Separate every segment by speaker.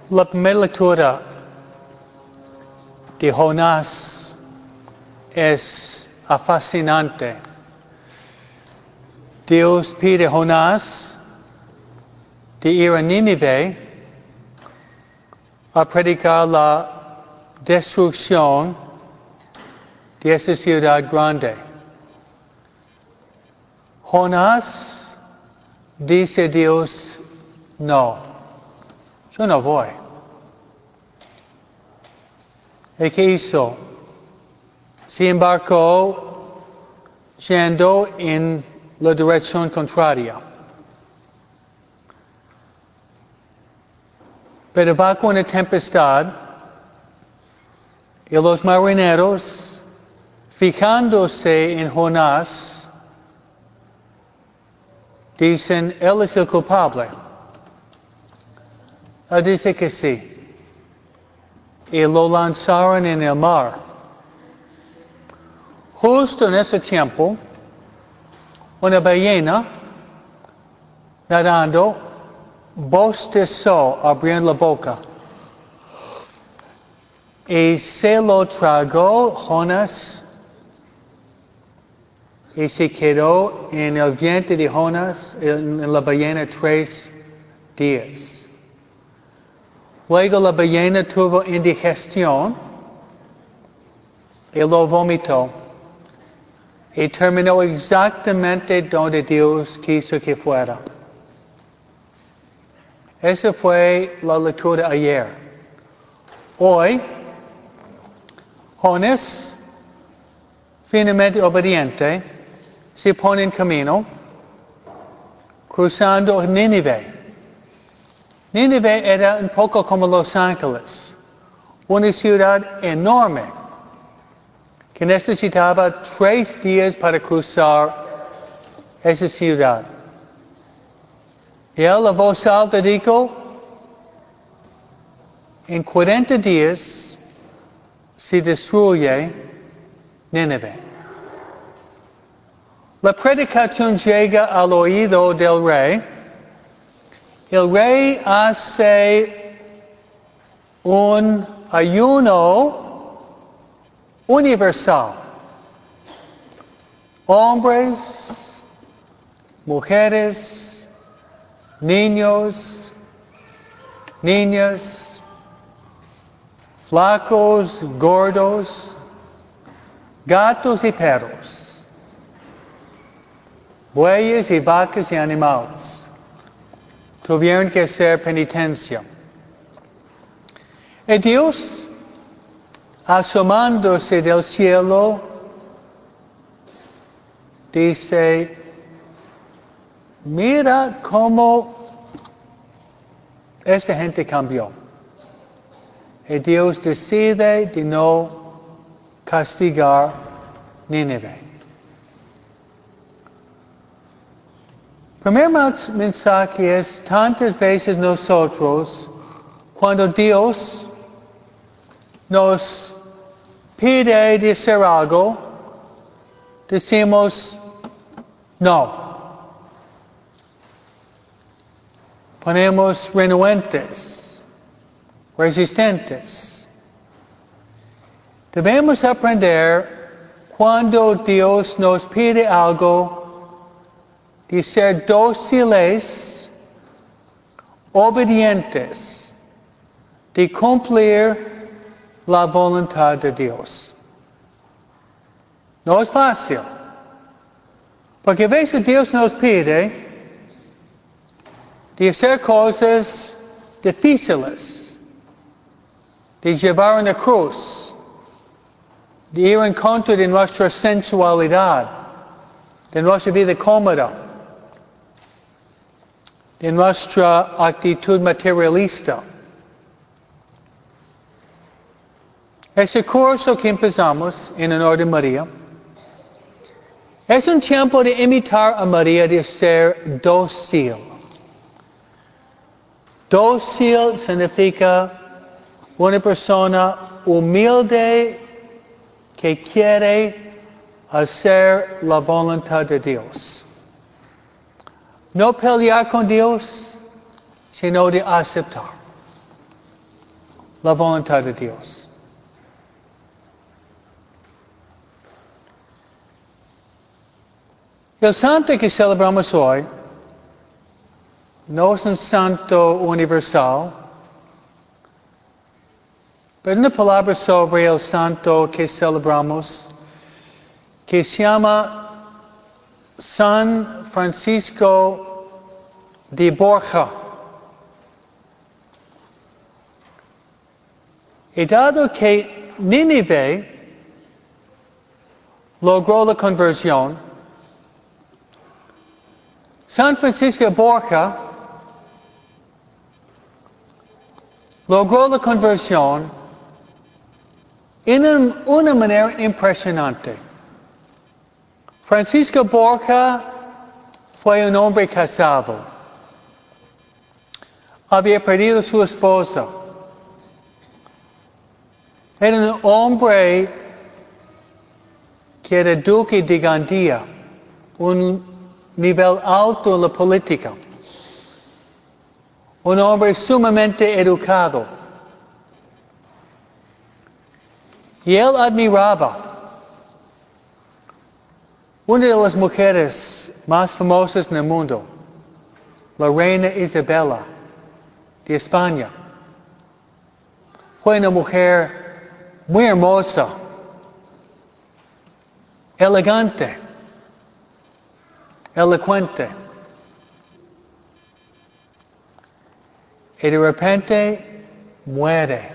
Speaker 1: La primera lectura de Jonás es fascinante. Dios pide a Jonás de ir a Nínive a predicar la destrucción de esa ciudad grande. Jonás dice a Dios, no, yo no voy. ¿Y qué hizo? Se embarcó yendo en la dirección contraria. Pero bajo una tempestad, y los marineros, fijándose en Jonás, dicen, él es el culpable. Él dice que sí. Y lo lanzaron en el mar. Justo en ese tiempo, una ballena nadando bostezó abriendo la boca y se lo tragó Jonás y se quedó en el vientre de Jonás, en la ballena, 3 días. Luego la ballena tuvo indigestión y lo vomitó y terminó exactamente donde Dios quiso que fuera. Esa fue la lectura ayer. Hoy, Jonás, finamente obediente, se pone en camino cruzando Nínive. Nínive era un poco como Los Ángeles, una ciudad enorme que necesitaba 3 días para cruzar esa ciudad. Y él a voz alta dijo, en 40 días se destruye Nínive. La predicación llega al oído del rey. El rey hace un ayuno universal. Hombres, mujeres, niños, niñas, flacos, gordos, gatos y perros, bueyes y vacas y animales tuvieron que hacer penitencia. Y Dios, asomándose del cielo, dice, mira cómo esta gente cambió. Y Dios decide de no castigar Nínive. Primer mensaje es, tantas veces nosotros, cuando Dios nos pide de hacer algo, decimos no. Ponemos renuentes, resistentes. Debemos aprender cuando Dios nos pide algo de ser dóciles, obedientes, de cumplir la voluntad de Dios. No es fácil, porque a veces Dios nos pide de hacer cosas difíciles, de llevar una cruz, de ir en contra de nuestra sensualidad, de nuestra vida cómoda, de nuestra actitud materialista. Ese curso que empezamos en honor de María es un tiempo de imitar a María, de ser dócil. Dócil significa una persona humilde que quiere hacer la voluntad de Dios. No pelear con Dios, sino de aceptar. la voluntad de Dios. El santo que celebramos hoy no es un santo universal, pero una palabra sobre el santo que celebramos que se llama San Francisco de Borja. Y dado que Nínive logró la conversión, San Francisco de Borja logró la conversión en una manera impresionante. Francisco Borja fue un hombre casado. Había perdido a su esposa. Era un hombre que era duque de Gandía, un nivel alto en la política. Un hombre sumamente educado. Y él admiraba una de las mujeres más famosas en el mundo, la reina Isabela de España. Fue una mujer muy hermosa, elegante, elocuente. Y de repente muere.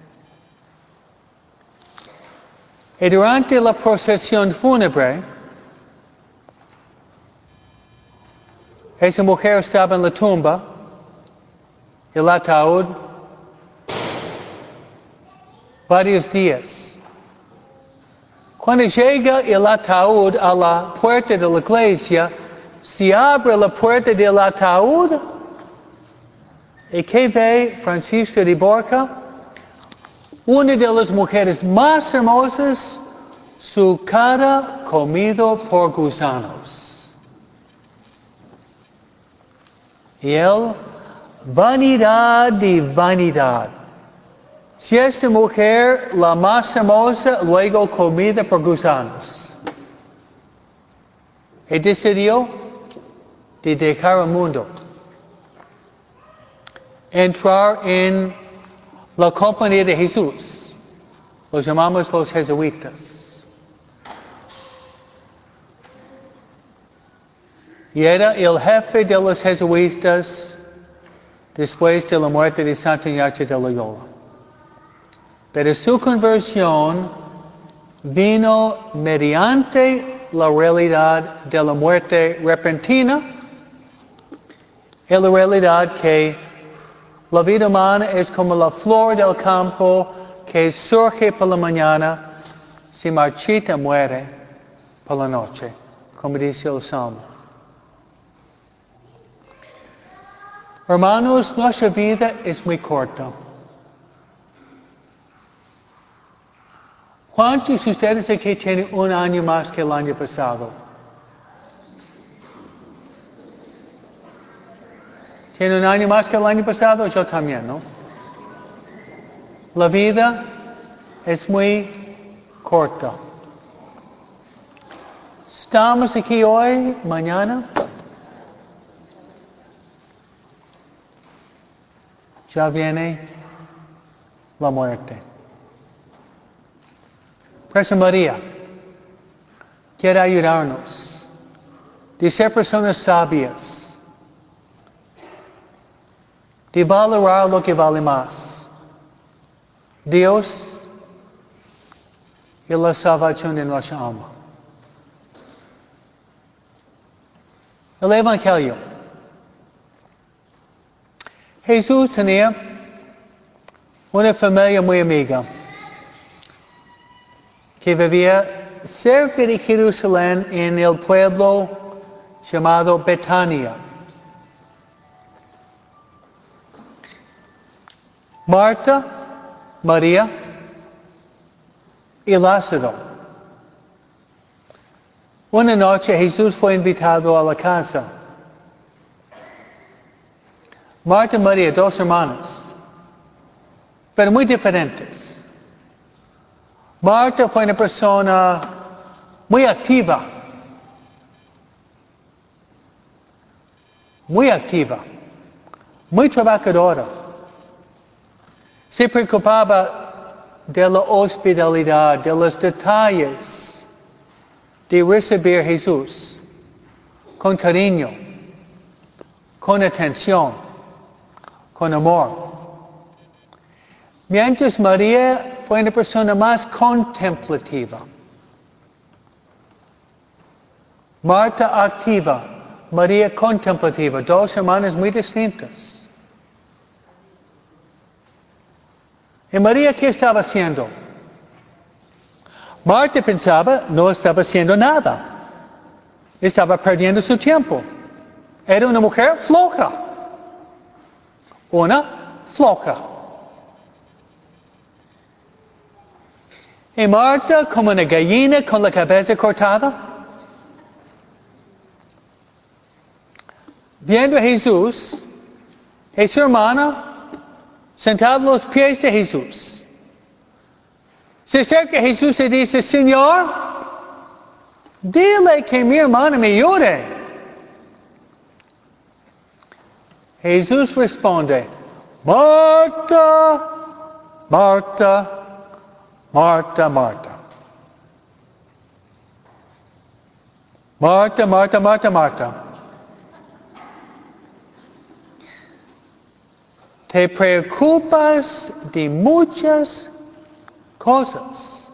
Speaker 1: Y durante la procesión fúnebre, esa mujer estaba en la tumba, el ataúd, varios días. Cuando llega el ataúd a la puerta de la iglesia, se abre la puerta del ataúd y ¿qué ve Francisco de Borja? Una de las mujeres más hermosas, su cara comido por gusanos. Y él, vanidad de vanidad. Si esta mujer, la más hermosa, luego comida por gusanos. Y decidió de dejar el mundo. Entrar en la compañía de Jesús. Los llamamos los jesuitas. Y era el jefe de los jesuitas después de la muerte de Santo Ignacio de Loyola. Pero su conversión vino mediante la realidad de la muerte repentina y la realidad que la vida humana es como la flor del campo que surge por la mañana, se marchita, muere por la noche, como dice el Salmo. Hermanos, nuestra vida es muy corta. ¿Cuántos de ustedes aquí tienen un año más que el año pasado? ¿Tienen un año más que el año pasado? Yo también, ¿no? La vida es muy corta. Estamos aquí hoy, mañana. Ya viene la muerte. Por eso María quiere ayudarnos de ser personas sabias, de valorar lo que vale más. Dios y la salvación de nuestra alma. El Evangelio. Jesús tenía una familia muy amiga que vivía cerca de Jerusalén en el pueblo llamado Betania. Marta, María y Lázaro. Una noche Jesús fue invitado a la casa. Marta y María, dos hermanas. pero muy diferentes. Marta fue una persona muy activa, muy trabajadora. Se preocupaba de la hospitalidad, de los detalles, de recibir a Jesús con cariño, con atención, con amor. Mientras María fue una persona más contemplativa. Marta activa, María contemplativa, dos hermanas muy distintas. ¿Y María qué estaba haciendo? Marta pensaba, no estaba haciendo nada. Estaba perdiendo su tiempo. Era una mujer floja. Una floja. Y Marta, como una gallina con la cabeza cortada, viendo a Jesús y su hermana sentado a los pies de Jesús. Se acerca a Jesús y dice, Señor, dile que mi hermana me ayude. Jesús responde, Marta, Marta, Marta, Marta. Marta, Marta, Marta, Marta. Te preocupas de muchas cosas.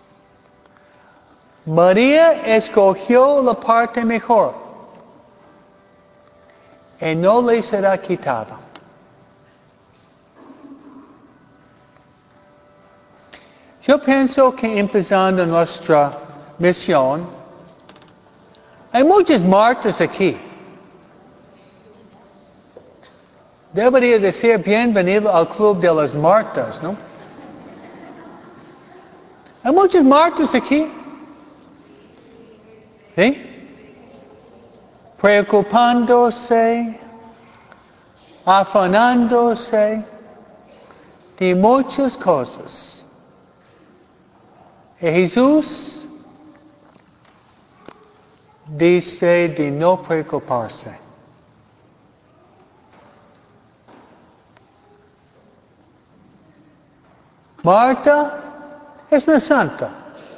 Speaker 1: María escogió la parte mejor y no le será quitada. Yo pienso que empezando nuestra misión, hay muchas Martas aquí. Debería decir bienvenido al club de las Martas, ¿no? Hay muchas Martas aquí. ¿Sí? Preocupándose, afanándose de muchas cosas. Y Jesús dice de no preocuparse. Marta es una santa,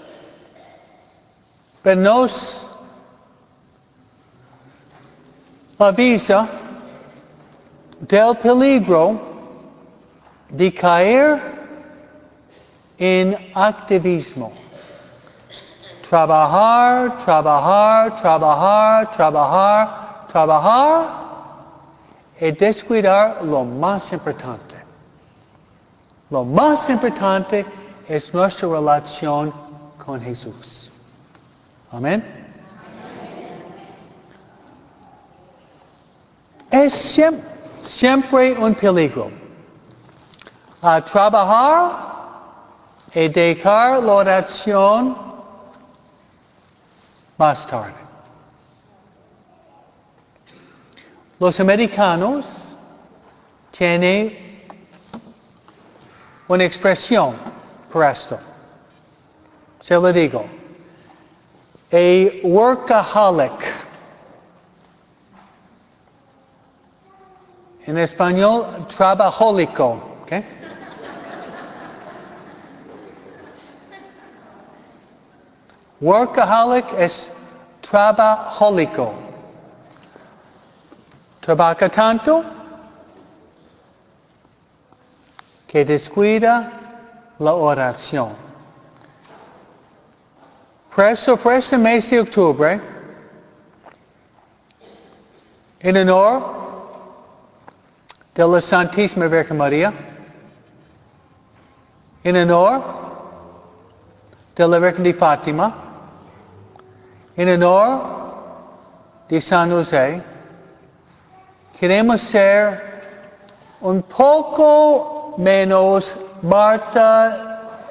Speaker 1: pero nos avisa del peligro de caer en activismo. Trabajar, trabajar, trabajar, trabajar, trabajar y descuidar lo más importante. Lo más importante es nuestra relación con Jesús. Amén. Es siempre un peligro a trabajar y dejar la oración más tarde. Los americanos tienen una expresión por esto. Se lo digo. A workaholic. En español, trabajólico. ¿Okay? Workaholic es trabajólico. Trabaja tanto que descuida la oración. Por este mes de octubre, en honor de la Santísima Virgen María, en honor de la Virgen de Fátima, en honor de San José, queremos ser un poco menos Marta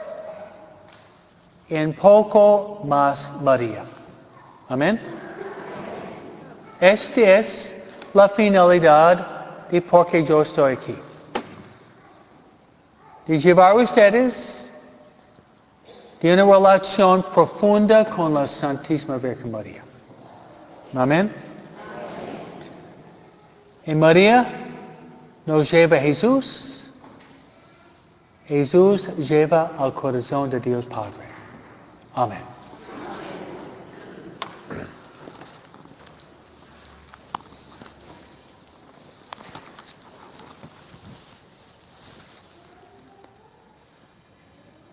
Speaker 1: y un poco más María. Amén. Esta es la finalidad de por qué yo estoy aquí. de llevar a ustedes de una relación profunda con la Santísima Virgen María. Amén. Y María nos lleva a Jesús. Jesús lleva al corazón de Dios Padre. Amén.